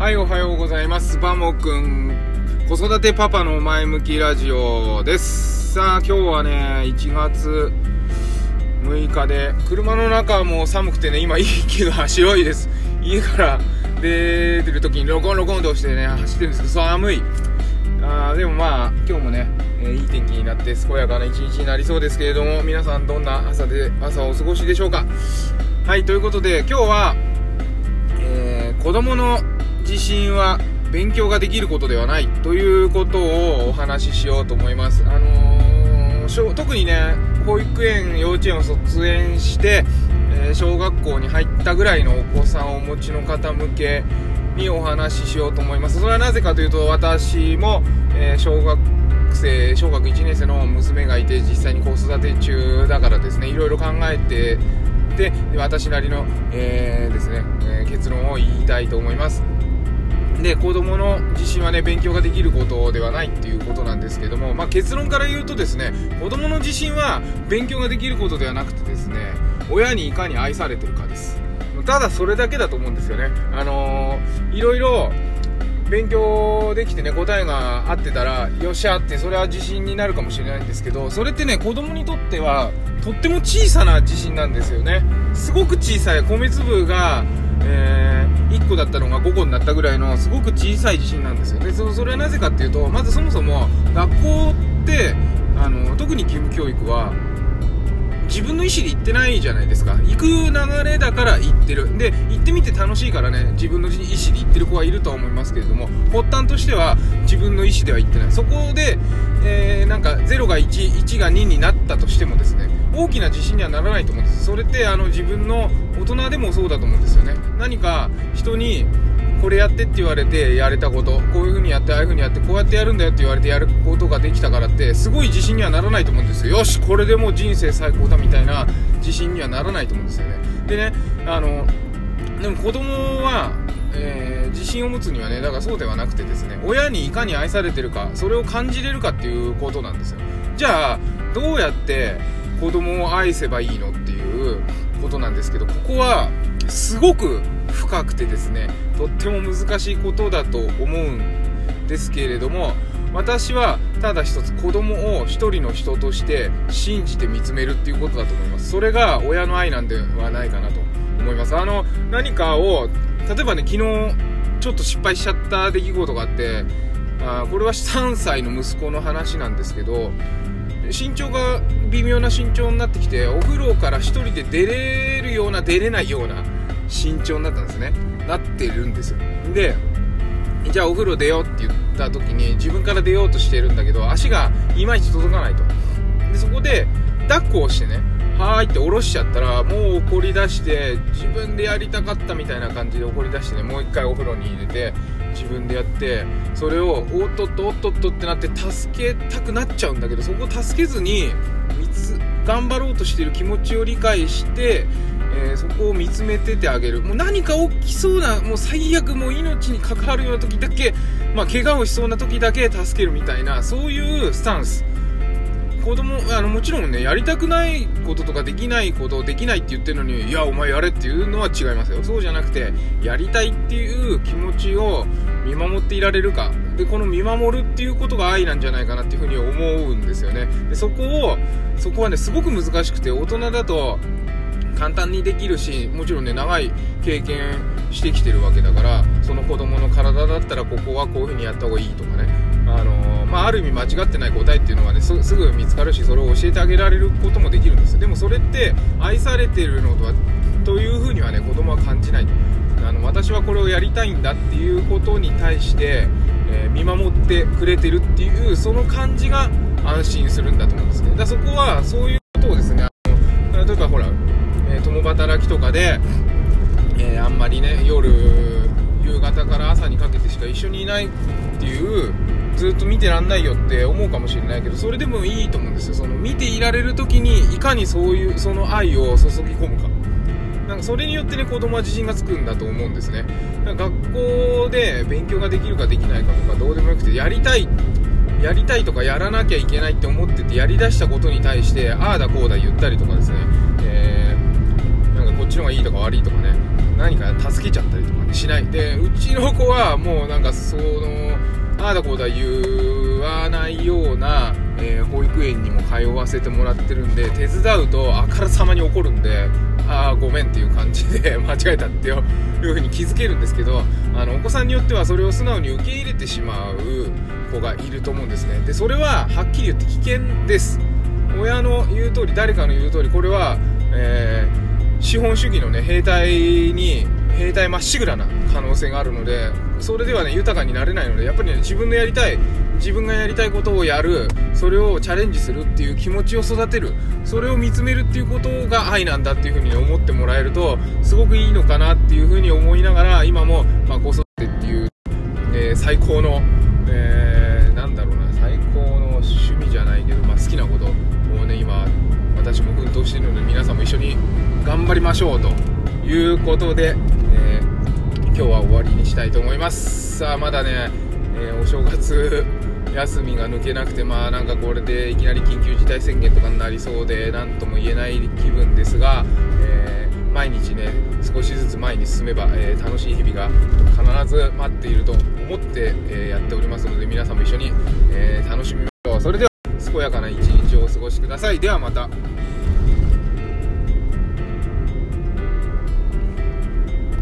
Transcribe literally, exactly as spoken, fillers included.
はい、おはようございます。バモくん子育てパパの前向きラジオです。さあ、今日はねいちがつむいかで、車の中も寒くてね、今息が白いです。家から出てる時にロコンロコンと押してね走ってるんですけど、寒い。あーでもまあ今日もね、えー、いい天気になって健やかな一日になりそうですけれども、皆さんどんな朝で朝をお過ごしでしょうか。はい、ということで今日は、えー、子供の自信は勉強ができることではないということをお話ししようと思います。あのー、特にね保育園幼稚園を卒園して、えー、小学校に入ったぐらいのお子さんをお持ちの方向けにお話ししようと思います。それはなぜかというと、私も、えー、小学生小学いちねん生の娘がいて、実際に子育て中だからですね、いろいろ考えてで私なりの、えー、ですね、えー、結論を言いたいと思います。で、子供の自信はね勉強ができることではないっていうことなんですけども、まあ、結論から言うとですね、子供の自信は勉強ができることではなくてですね、親にいかに愛されてるかです。ただそれだけだと思うんですよね。あのー、いろいろ勉強できてね答えが合ってたらよっしゃって、それは自信になるかもしれないんですけど、それってね子供にとってはとっても小さな自信なんですよね。すごく小さい米粒が、えー、いっこだったのがごこになったぐらいのすごく小さい自信なんですよ。で そ, それはなぜかっていうと、まずそもそも学校ってあの特に義務教育は自分の意思で行ってないじゃないですか。行く流れだから行ってる。で、行ってみて楽しいからね、自分の意思で行ってる子はいるとは思いますけれども、発端としては自分の意思では行ってない。そこで、えー、なんかゼロがいち、いちがにになったとしてもですね、大きな自信にはならないと思うんです。それってあの自分の大人でもそうだと思うんですよね。何か人にこれやってって言われてやれたこと、こういう風にやってああいう風にやってこうやってやるんだよって言われてやることができたからってすごい自信にはならないと思うんですよ。よしこれでもう人生最高だみたいな自信にはならないと思うんですよね。でね、あのでも子供は、えー、自信を持つにはね、だからそうではなくてですね、親にいかに愛されてるか、それを感じれるかっていうことなんですよ。じゃあどうやって子供を愛せばいいのっていうことなんですけど、ここはすごく深くてですね、とっても難しいことだと思うんですけれども、私はただ一つ、子供を一人の人として信じて見つめるっていうことだと思います。それが親の愛なんではないかなと思います。あの何かを例えばね、昨日ちょっと失敗しちゃった出来事があって、あこれはさんさいの息子の話なんですけど、身長が微妙な身長になってきて、お風呂から一人で出れるような出れないような身長になったんですね。なってるんですよ。で、じゃあお風呂出ようって言った時に自分から出ようとしてるんだけど、足がいまいち届かないと。でそこで抱っこをしてね、はーいって下ろしちゃったら、もう怒り出して、自分でやりたかったみたいな感じで怒り出してね、もう一回お風呂に入れて自分でやって、それをおっとっとおっとっとってなって助けたくなっちゃうんだけど、そこを助けずに頑張ろうとしている気持ちを理解して、えー、そこを見つめててあげる。もう何か起きそうな、もう最悪もう命に関わるような時だけ、まあ怪我をしそうな時だけ助けるみたいな、そういうスタンス。子供あのもちろんね、やりたくないこととかできないことできないって言ってるのに、いやお前やれっていうのは違いますよ。そうじゃなくて、やりたいっていう気持ちを見守っていられるかで、この見守るっていうことが愛なんじゃないかなっていうふうに思うんですよね。でそこをそこはねすごく難しくて、大人だと簡単にできるし、もちろんね長い経験してきてるわけだから、その子供の体だったらここはこういう風にやった方がいいとかね、あのーまあ、ある意味間違ってない答えっていうのはね す, すぐ見つかるし、それを教えてあげられることもできるんですよ。でもそれって愛されてるのとはという風にはね子供は感じない。あの私はこれをやりたいんだっていうことに対して、えー、見守ってくれてるっていうその感じが安心するんだと思うんですね。だからそこはそういうことをですね、あの例えばほら共働きとかで、えー、あんまりね夜夕方から朝にかけてしか一緒にいないっていう、ずっと見てらんないよって思うかもしれないけど、それでもいいと思うんですよ。その見ていられる時にいかにそういうその愛を注ぎ込むか、なんかそれによってね子供は自信がつくんだと思うんですね。なんか学校で勉強ができるかできないかとかどうでもよくて、やりたいやりたいとかやらなきゃいけないって思ってて、やりだしたことに対してああだこうだ言ったりとかですね、えー、なんかこっちの方がいいとか悪いとかね、何か助けちゃったりとかね、 しないで、うちの子はもうなんかそのああだこうだ言わないような、えー、保育園にも通わせてもらってるんで、手伝うとあからさまに怒るんで、ああごめんっていう感じで間違えたっていう風に気づけるんですけど、あのお子さんによってはそれを素直に受け入れてしまう子がいると思うんですね。でそれははっきり言って危険です。親の言う通り、誰かの言う通り、これは、えー、資本主義のね兵隊に兵隊まっしぐらな可能性があるので、それではね豊かになれないので、やっぱりね自分のやりたい自分がやりたいことをやる、それをチャレンジするっていう気持ちを育てる、それを見つめるっていうことが愛なんだっていう風に思ってもらえるとすごくいいのかなっていう風に思いながら、今も、まあ、子育てっていう、えー、最高の、えー、なんだろうな最高の趣味じゃないけど、まあ、好きなことをね今私も奮闘しているので、皆さんも一緒に頑張りましょうということで、えー、今日は終わりにしたいと思います。さあまだね、えー、お正月休みが抜けなくて、まあなんかこれでいきなり緊急事態宣言とかになりそうで何とも言えない気分ですが、えー、毎日ね少しずつ前に進めば、えー、楽しい日々が必ず待っていると思って、えー、やっておりますので、皆さんも一緒に、えー、楽しみましょう。それでは健やかな一日をお過ごしください。ではまた。